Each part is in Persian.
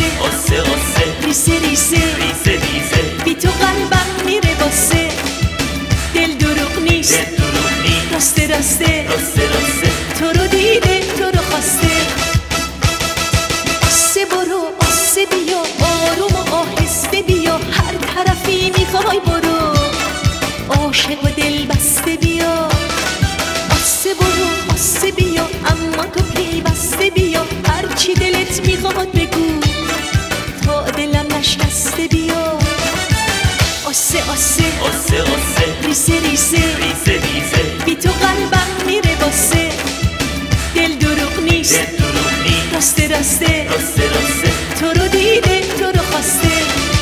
آسه آسه ریسه ریسه ریزه ریزه بی تو قلبم میره واسه دل دروغ نیست دل دروغ نیست راسته راسته راسته راسته تو رو دیده تو رو خواسته آسه برو آسه بیا آروم و آهسته بیا هر طرفی میخوای برو عاشق و دل بسته بیا آسه برو آسه بیا اما تو پیوسته بیا هرچی دلت میخواد بگو تا دلم نشکسته بیا آسه آسه آسه آسه ریسه ریسه ریزه ریزه بی تو قلبم میره واسه دل دروغ نیست دل دروغ نیست راسته راسته راسته راسته تو رو دیده تو رو خواسته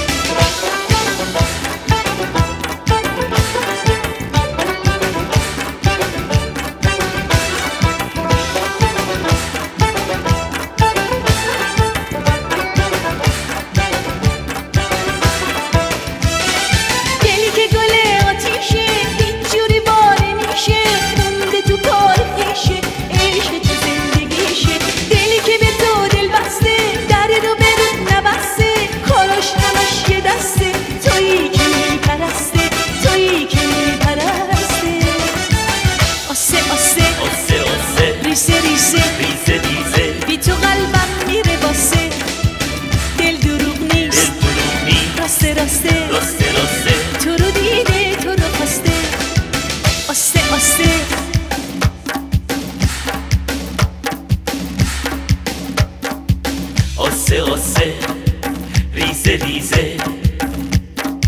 ریسه ریسه ریزه ریزه بی تو قلبم میره واسه دل دروغ نیست دل دروغ نیست راسته راسته راسته راسته تو رو دیده تو رو خواسته آسه آسه آسه آسه ریزه ریزه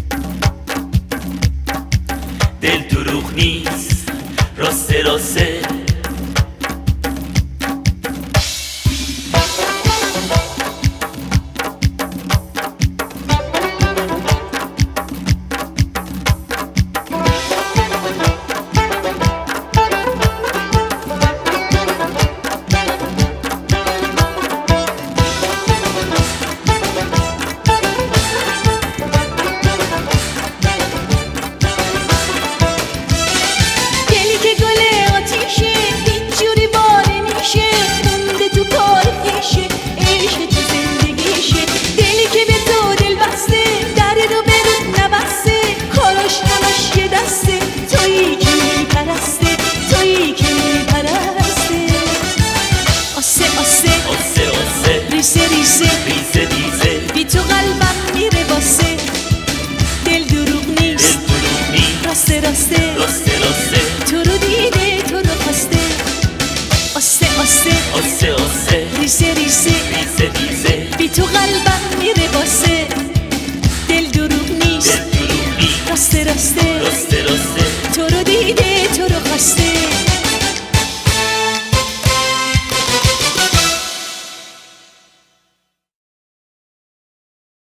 دل دروغ نیست راسته راسته